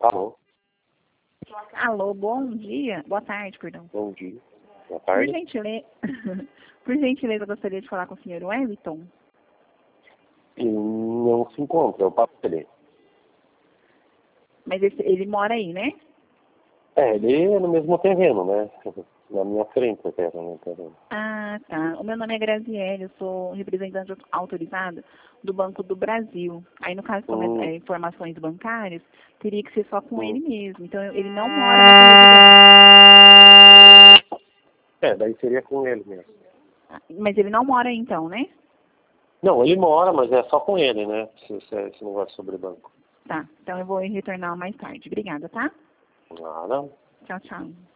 Alô? Alô, bom dia. Boa tarde, perdão. Bom dia. Boa Por tarde. gentileza, por gentileza, eu gostaria de falar com o senhor Wellington. E não se encontra, eu passo ele. Mas ele mora aí, né? Ele é no mesmo terreno, né? Na minha frente até, no terreno. Ah, tá. O meu nome é Graziele, eu sou representante autorizada do Banco do Brasil. Aí, no caso, como informações bancárias, teria que ser só com ele mesmo. Então, ele não mora nessa residência. Daí seria com ele mesmo. Mas ele não mora aí, então, né? Não, ele mora, mas é só com ele, né? Esse negócio sobre banco. Tá. Então, eu vou retornar mais tarde. Obrigada, tá? Nada. Tchau, tchau.